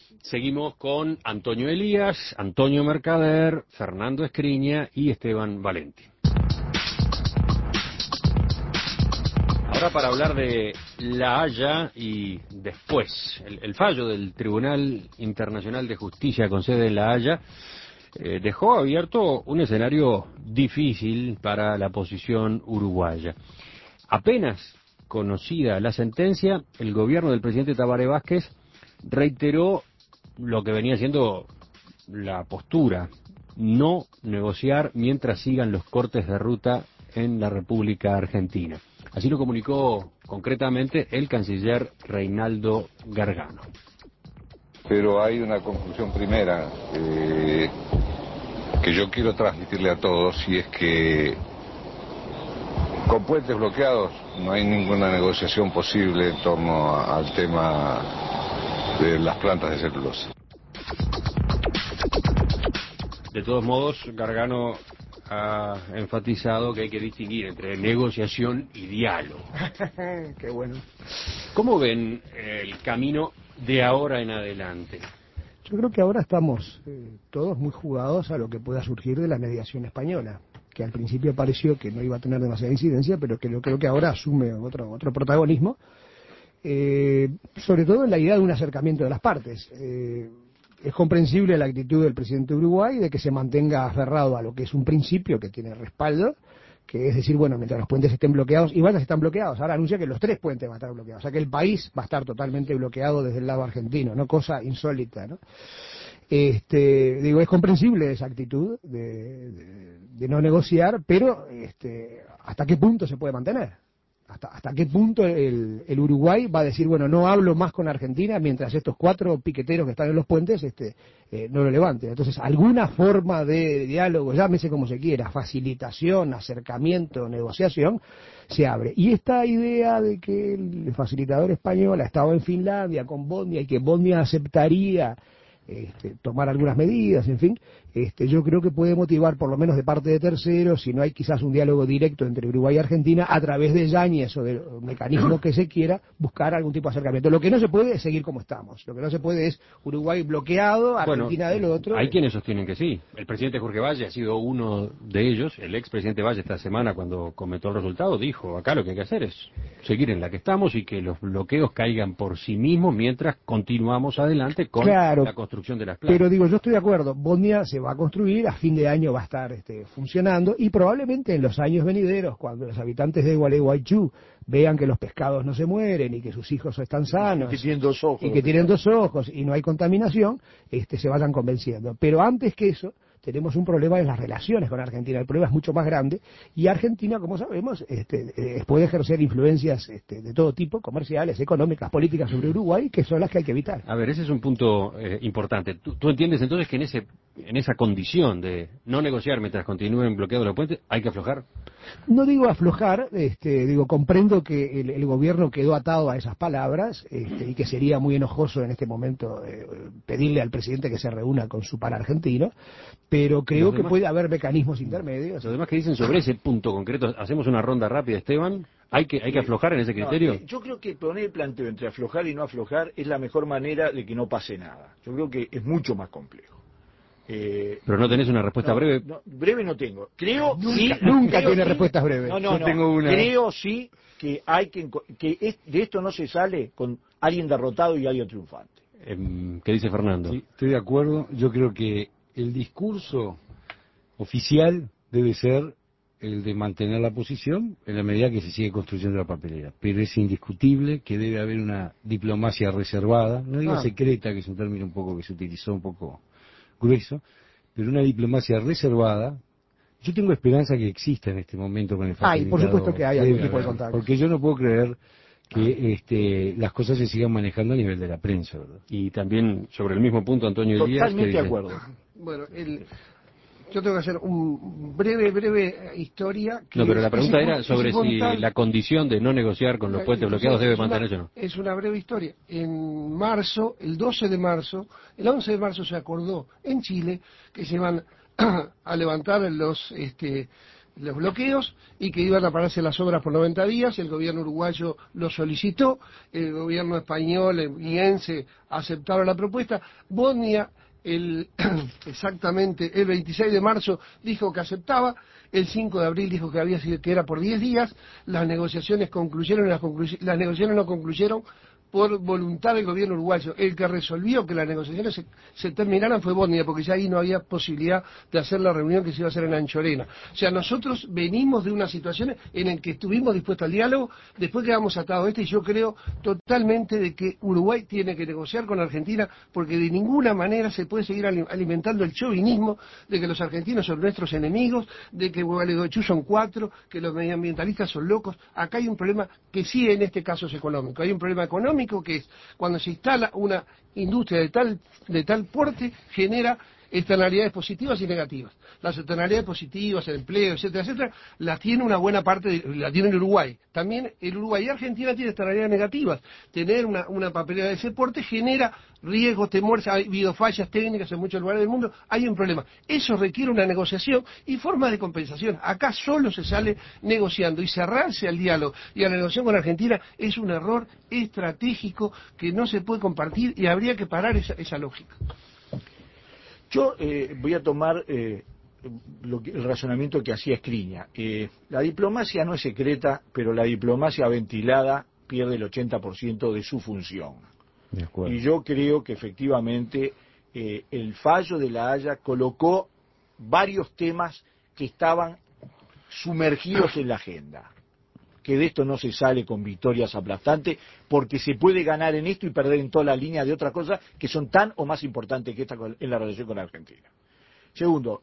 Seguimos con Antonio Elías, Antonio Mercader, Fernando Escriña y Esteban Valenti. Ahora para hablar de La Haya y después, el fallo del Tribunal Internacional de Justicia con sede en La Haya dejó abierto un escenario difícil para la posición uruguaya. Apenas conocida la sentencia, el gobierno del presidente Tabaré Vázquez reiteró lo que venía siendo la postura: no negociar mientras sigan los cortes de ruta en la República Argentina. Así lo comunicó concretamente el canciller Reinaldo Gargano. Pero hay una conclusión primera que yo quiero transmitirle a todos, y es que con puentes bloqueados no hay ninguna negociación posible en torno al tema de las plantas de celulosa. De todos modos, Gargano ha enfatizado que hay que distinguir entre negociación y diálogo. Qué bueno. ¿Cómo ven el camino de ahora en adelante? Yo creo que ahora estamos todos muy jugados a lo que pueda surgir de la mediación española, que al principio pareció que no iba a tener demasiada incidencia, pero que yo creo que ahora asume otro protagonismo, sobre todo en la idea de un acercamiento de las partes. Es comprensible la actitud del presidente de Uruguay de que se mantenga aferrado a lo que es un principio que tiene respaldo, que es decir, bueno, mientras los puentes estén bloqueados, igual ya están bloqueados, ahora anuncia que los 3 puentes van a estar bloqueados, o sea que el país va a estar totalmente bloqueado desde el lado argentino, ¿no? Cosa insólita, ¿no? Es comprensible esa actitud de no negociar, pero ¿hasta qué punto se puede mantener? ¿Hasta qué punto el Uruguay va a decir, bueno, no hablo más con Argentina mientras estos 4 piqueteros que están en los puentes no lo levanten? Entonces, alguna forma de diálogo, llámese como se quiera, facilitación, acercamiento, negociación, se abre. Y esta idea de que el facilitador español ha estado en Finlandia con Bosnia y que Bosnia aceptaría tomar algunas medidas, en fin, yo creo que puede motivar, por lo menos de parte de terceros, si no hay quizás un diálogo directo entre Uruguay y Argentina, a través de Yáñez o de mecanismos que se quiera, buscar algún tipo de acercamiento. Lo que no se puede es seguir como estamos. Lo que no se puede es Uruguay bloqueado, Argentina del otro. Hay quienes sostienen que sí. El presidente Jorge Valle ha sido uno de ellos. El expresidente Valle esta semana, cuando comentó el resultado, dijo, acá lo que hay que hacer es seguir en la que estamos y que los bloqueos caigan por sí mismos mientras continuamos adelante con la construcción de las plantas. Pero digo, yo estoy de acuerdo, Bosnia se va a construir, a fin de año va a estar funcionando, y probablemente en los años venideros, cuando los habitantes de Gualeguaychú vean que los pescados no se mueren y que sus hijos están sanos, y que tienen 2 ojos, y que tienen 2 ojos y no hay contaminación, se vayan convenciendo. Pero antes que eso, tenemos un problema en las relaciones con Argentina. El problema es mucho más grande, y Argentina, como sabemos, puede ejercer influencias de todo tipo, comerciales, económicas, políticas, sobre Uruguay, que son las que hay que evitar. A ver, ese es un punto importante. ¿Tú entiendes entonces que en esa condición de no negociar mientras continúen bloqueados los puentes, hay que aflojar? No digo aflojar, comprendo que el gobierno quedó atado a esas palabras, y que sería muy enojoso en este momento pedirle al presidente que se reúna con su par argentino, pero creo que puede haber mecanismos intermedios. Los demás que dicen sobre ese punto concreto, hacemos una ronda rápida, Esteban. ¿Hay que aflojar en ese criterio? Yo creo que poner el planteo entre aflojar y no aflojar es la mejor manera de que no pase nada. Yo creo que es mucho más complejo. Pero no tenés una respuesta breve. Breve no tengo. Creo nunca tiene respuestas breves. No. Tengo una. Creo sí que de esto no se sale con alguien derrotado y alguien triunfante. ¿Qué dice Fernando? Sí, estoy de acuerdo. Yo creo que el discurso oficial debe ser el de mantener la posición en la medida que se sigue construyendo la papelera. Pero es indiscutible que debe haber una diplomacia reservada, no digo secreta, que es un término un poco que se utilizó un poco grueso, pero una diplomacia reservada. Yo tengo esperanza que exista en este momento con el facilitador. Por supuesto que hay algún tipo de contacto. Porque yo no puedo creer que las cosas se sigan manejando a nivel de la prensa, ¿verdad? Y también sobre el mismo punto, Antonio Elías. Totalmente de acuerdo. Bueno, yo tengo que hacer un breve historia. Pero la pregunta era sobre si la condición de no negociar con los puentes bloqueados debe mantenerse o no. Es una breve historia. En marzo, el 11 de marzo se acordó en Chile que se iban a levantar los bloqueos y que iban a pararse las obras por 90 días. El gobierno uruguayo lo solicitó, el gobierno español y ENSE aceptaron la propuesta. Bosnia, exactamente el 26 de marzo dijo que aceptaba, el 5 de abril dijo que había sido, que era por 10 días, las negociaciones concluyeron, las negociaciones no concluyeron por voluntad del gobierno uruguayo. El que resolvió que las negociaciones se terminaran fue Bosnia, porque ya ahí no había posibilidad de hacer la reunión que se iba a hacer en Anchorena. O sea, nosotros venimos de una situación en la que estuvimos dispuestos al diálogo, después quedamos atados a y yo creo totalmente de que Uruguay tiene que negociar con Argentina, porque de ninguna manera se puede seguir alimentando el chauvinismo de que los argentinos son nuestros enemigos, de que Gualeguaychú son 4, que los medioambientalistas son locos. Acá hay un problema que sí en este caso es económico. Hay un problema económico que es cuando se instala una industria de tal porte, genera externalidades positivas y negativas. Las externalidades positivas, el empleo, etcétera, etcétera, las tiene una buena parte, la tiene el Uruguay. También el Uruguay y Argentina tienen externalidades negativas. Tener una papelera de ese porte genera riesgos, temores, ha habido fallas técnicas en muchos lugares del mundo, hay un problema. Eso requiere una negociación y formas de compensación. Acá solo se sale negociando, y cerrarse al diálogo y a la negociación con Argentina es un error estratégico que no se puede compartir y habría que parar esa lógica. Yo voy a tomar el razonamiento que hacía Escriña. La diplomacia no es secreta, pero la diplomacia ventilada pierde el 80% de su función. De acuerdo. Y yo creo que efectivamente el fallo de La Haya colocó varios temas que estaban sumergidos en la agenda. Que de esto no se sale con victorias aplastantes, porque se puede ganar en esto y perder en toda la línea de otras cosas que son tan o más importantes que esta en la relación con Argentina. Segundo,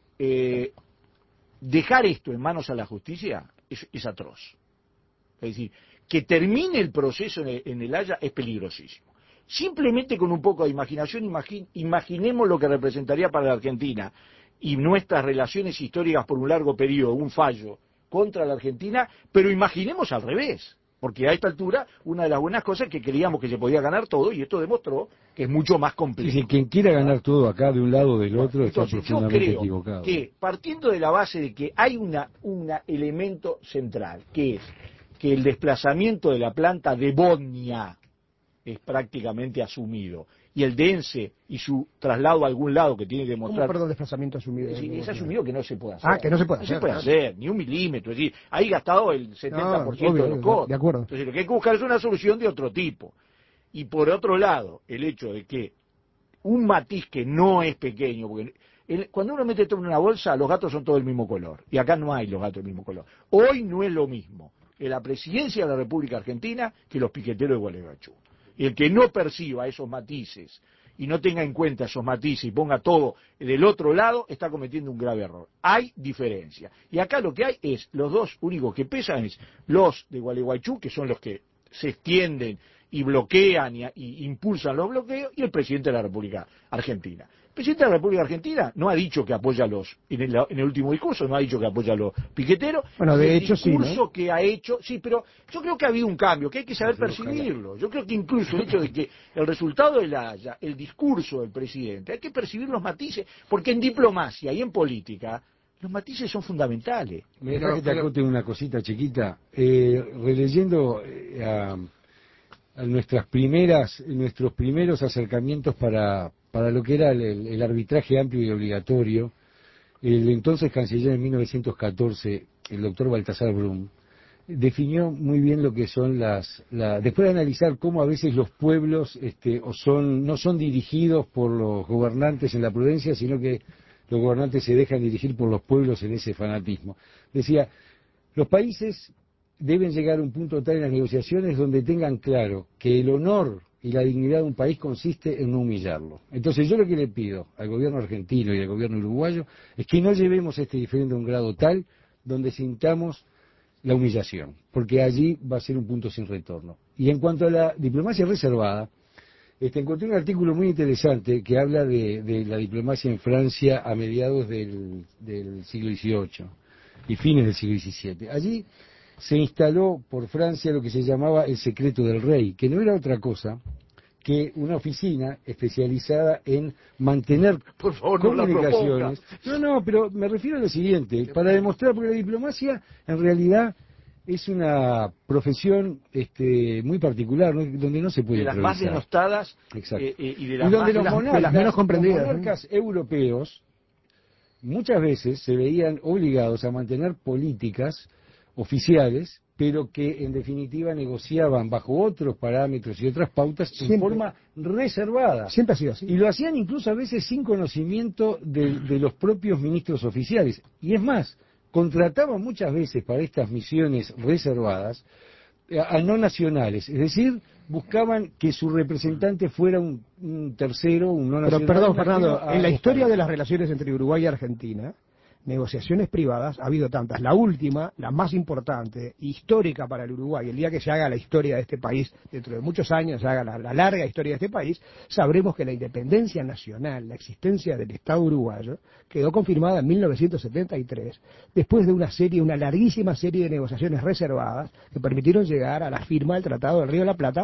dejar esto en manos a la justicia es atroz. Es decir, que termine el proceso en el Haya es peligrosísimo. Simplemente con un poco de imaginación, imaginemos lo que representaría para la Argentina y nuestras relaciones históricas por un largo periodo, un fallo contra la Argentina, pero imaginemos al revés, porque a esta altura una de las buenas cosas es que creíamos que se podía ganar todo y esto demostró que es mucho más complejo. Sí, quien quiera ganar todo acá de un lado o del otro está Entonces, profundamente yo creo equivocado. que partiendo de la base de que hay un elemento central, que es que el desplazamiento de la planta de Bosnia es prácticamente asumido, y el de ENSE y su traslado a algún lado que tiene que demostrar... ¿Cómo, perdón, desplazamiento asumido? Es asumido que no se puede hacer. Ah, que no se puede hacer. No se puede hacer, ni un milímetro. Es decir, hay gastado el 70% de los costos. De acuerdo. Entonces, lo que hay que buscar es una solución de otro tipo. Y por otro lado, el hecho de que un matiz que no es pequeño, porque cuando uno mete todo en una bolsa, los gatos son todos del mismo color. Y acá no hay los gatos del mismo color. Hoy no es lo mismo que la presidencia de la República Argentina que los piqueteros de Gualeguaychú. Y el que no perciba esos matices y no tenga en cuenta esos matices y ponga todo del otro lado, está cometiendo un grave error. Hay diferencia. Y acá lo que hay es, los dos únicos que pesan es los de Gualeguaychú, que son los que se extienden y bloquean y impulsan los bloqueos, y el presidente de la República Argentina. El presidente de la República Argentina no ha dicho que apoya en el último discurso, no ha dicho que apoya a los piqueteros. Bueno, de hecho sí, ¿no? El discurso ¿no? que ha hecho, sí, pero yo creo que ha habido un cambio, que hay que saber percibirlo. Yo creo que incluso el hecho de que el resultado de la Haya, el discurso del presidente, hay que percibir los matices, porque en diplomacia y en política los matices son fundamentales. Me deja que te acote una cosita chiquita. Releyendo a nuestros primeros acercamientos para lo que era el arbitraje amplio y obligatorio, el entonces canciller en 1914, el doctor Baltasar Brum, definió muy bien lo que son después de analizar cómo a veces los pueblos no son dirigidos por los gobernantes en la prudencia, sino que los gobernantes se dejan dirigir por los pueblos en ese fanatismo. Decía, los países deben llegar a un punto tal en las negociaciones donde tengan claro que el honor y la dignidad de un país consiste en no humillarlo. Entonces yo lo que le pido al gobierno argentino y al gobierno uruguayo es que no llevemos este diferendo a un grado tal donde sintamos la humillación, porque allí va a ser un punto sin retorno. Y en cuanto a la diplomacia reservada, encontré un artículo muy interesante que habla de la diplomacia en Francia a mediados del siglo XVIII y fines del siglo XVII. Allí se instaló por Francia lo que se llamaba el secreto del rey, que no era otra cosa que una oficina especializada en mantener Por favor, no la comunicaciones. No, pero me refiero a lo siguiente, para demostrar, porque la diplomacia en realidad es una profesión muy particular, ¿no? Donde no se puede de las más improvisar. denostadas Exacto. y de Y las donde más de las menos comprendidas, los monarcas europeos muchas veces se veían obligados a mantener políticas oficiales, pero que en definitiva negociaban bajo otros parámetros y otras pautas en Siempre. forma reservada. Siempre ha sido así. Y lo hacían incluso a veces sin conocimiento de los propios ministros oficiales. Y es más, contrataban muchas veces para estas misiones reservadas a no nacionales, es decir, buscaban que su representante fuera un tercero, un no Pero nacional. perdón, Fernando, a en la historia buscar. de las relaciones entre Uruguay y Argentina, negociaciones privadas ha habido tantas. La última, la más importante, histórica para el Uruguay, el día que se haga la historia de este país, dentro de muchos años se haga la larga historia de este país, sabremos que la independencia nacional, la existencia del Estado uruguayo, quedó confirmada en 1973, después de una larguísima serie de negociaciones reservadas que permitieron llegar a la firma del Tratado del Río de la Plata,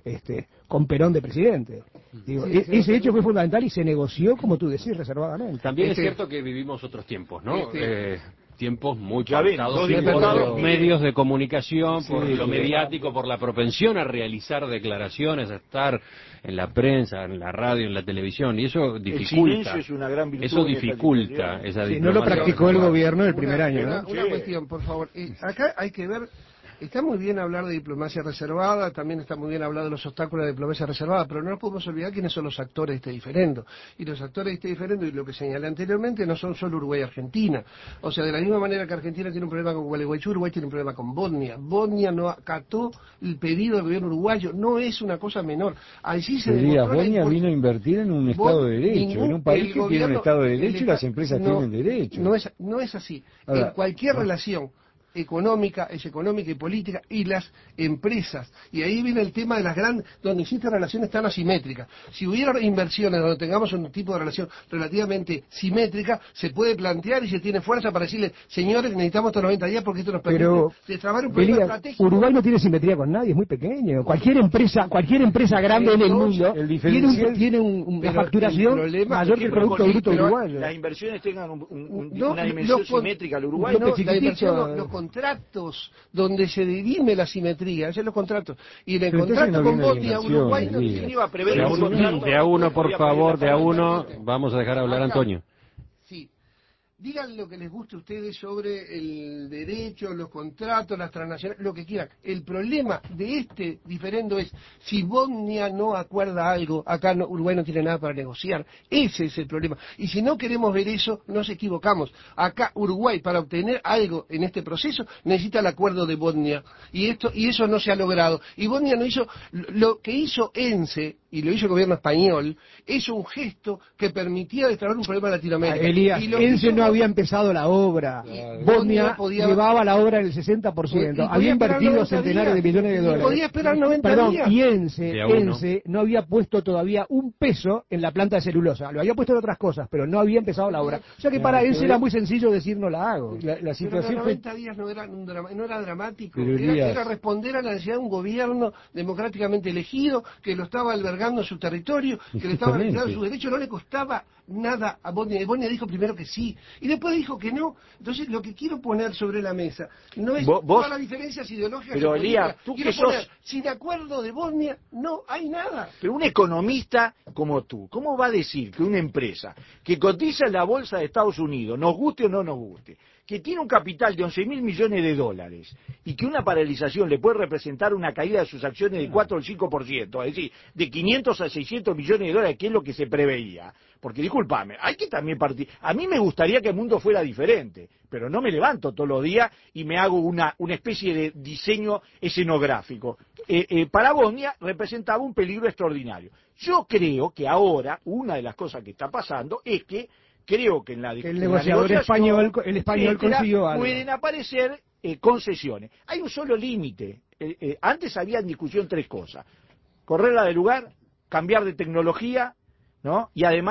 con Perón de presidente. Digo, ese hecho fue fundamental y se negoció, como tú decís, reservadamente. También es cierto que vivimos otros tiempos, ¿no? Tiempos muy Ya ven, pautados dos por diputados los que- medios de comunicación, por Sí, lo sí. mediático, por la propensión a realizar declaraciones, a estar en la prensa, en la radio, en la televisión, y eso dificulta. silencio es una gran virtud Eso en esta dificulta situación. esa Sí, no lo diplomacia practicó el reservada. gobierno el primer año, Una, ¿no? una cuestión, por favor. Acá hay que ver, está muy bien hablar de diplomacia reservada, también está muy bien hablar de los obstáculos de diplomacia reservada, pero no nos podemos olvidar quiénes son los actores de este diferendo. Y los actores de este diferendo, y lo que señalé anteriormente, no son solo Uruguay y Argentina. O sea, de la misma manera que Argentina tiene un problema con Gualeguaychú, Uruguay tiene un problema con Bosnia. Bosnia no acató el pedido del gobierno uruguayo, no es una cosa menor. Allí se Elías, demostró la Bosnia import- vino a invertir en un Estado de Derecho, en un país el que tiene un gobierno- Estado de el Derecho y las esta- empresas no, tienen derecho. No es así. Ahora, En cualquier no. relación económica es económica y política, y las empresas, y ahí viene el tema de las grandes, donde existen relaciones tan asimétricas. Si hubiera inversiones donde tengamos un tipo de relación relativamente simétrica, se puede plantear y se tiene fuerza para decirle, señores, necesitamos estos 90 días porque esto nos permite Pero, destrabar un problema Elías, estratégico. Uruguay no tiene simetría con nadie, es muy pequeño. Cualquier empresa grande en el Entonces, mundo el tiene, diferencial- tiene una pero facturación el problema mayor es que el que Producto con- Bruto pero uruguayo. Las inversiones tengan No, una dimensión los con- simétrica al Uruguay. no, la chiquitito, inversión, los contratos donde se dirime la simetría, esos son los contratos. Y en el Pero entonces contrato no con viene la Bosnia, inversión, Uruguay no Elías. ¿Quién iba a prever De a un uno, contrato? de a uno, por Podía favor, pedir de a la uno. Vamos a dejar hablar a Acá. Antonio. Sí. Digan lo que les guste a ustedes sobre el derecho, los contratos, las transnacionales, lo que quieran. El problema de este diferendo es, si Bosnia no acuerda algo, acá Uruguay no tiene nada para negociar. Ese es el problema. Y si no queremos ver eso, nos equivocamos. Acá Uruguay, para obtener algo en este proceso, necesita el acuerdo de Bosnia. Y eso no se ha logrado. Y Bosnia no hizo, lo que hizo ENSE, y lo hizo el gobierno español, es un gesto que permitía destrabar un problema en Latinoamérica. Elías, Y lo que ENSE hizo no había empezado la obra. Claro. Bosnia Podía- llevaba la obra en el 60%. Y podía Había esperar invertido 90 centenares de días. millones de Y dólares. podía esperar 90 Perdón, días. y De a uno. ENSE no había puesto todavía un peso en la planta de celulosa. Lo había puesto en otras cosas, pero no había empezado la obra. O sea que para ENSE era muy sencillo decir no la hago. La Pero situación los fue 90 días no era dramático, Pero, era Elías, responder a la necesidad de un gobierno democráticamente elegido, que lo estaba albergando en su territorio, que le estaba Justamente. retirando su derecho, no le costaba nada a Bosnia. Y Bosnia dijo primero que sí, y después dijo que no. Entonces lo que quiero poner sobre la mesa no es Vos- todas las diferencias ideológicas. pero, o políticas. Elías, tú Quiero que sos- poner, sin acuerdo de Bosnia no hay nada. Pero un economista como tú, ¿cómo va a decir que una empresa que cotiza en la bolsa de Estados Unidos, nos guste o no nos guste, que tiene un capital de 11.000 millones de dólares y que una paralización le puede representar una caída de sus acciones de 4 o el 5%, es decir, de 500 a 600 millones de dólares, que es lo que se preveía? Porque discúlpame, hay que también partir. A mí me gustaría que el mundo fuera diferente, pero no me levanto todos los días y me hago una especie de diseño escenográfico. Para Bosnia representaba un peligro extraordinario. Yo creo que ahora una de las cosas que está pasando es que creo que en la Que el en la negociador negociación, el español etcétera, consiguió algo. pueden aparecer concesiones. Hay un solo límite. Antes había en discusión tres cosas: correrla de lugar, cambiar de tecnología, ¿no? Y además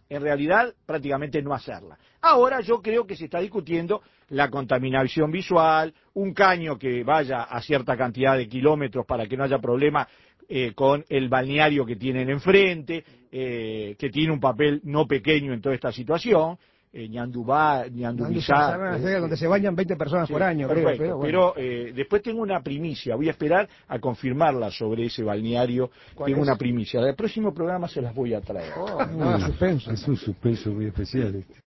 en realidad prácticamente no hacerla. Ahora yo creo que se está discutiendo la contaminación visual, un caño que vaya a cierta cantidad de kilómetros para que no haya problema con el balneario que tienen enfrente, que tiene un papel no pequeño en toda esta situación, Ñandubizá, donde se bañan 20 personas por año, perfecto, creo. Pero, bueno. Después tengo una primicia, voy a esperar a confirmarla sobre ese balneario. Tengo una primicia. Del próximo programa se las voy a traer. suspenso. Es un suspenso muy especial.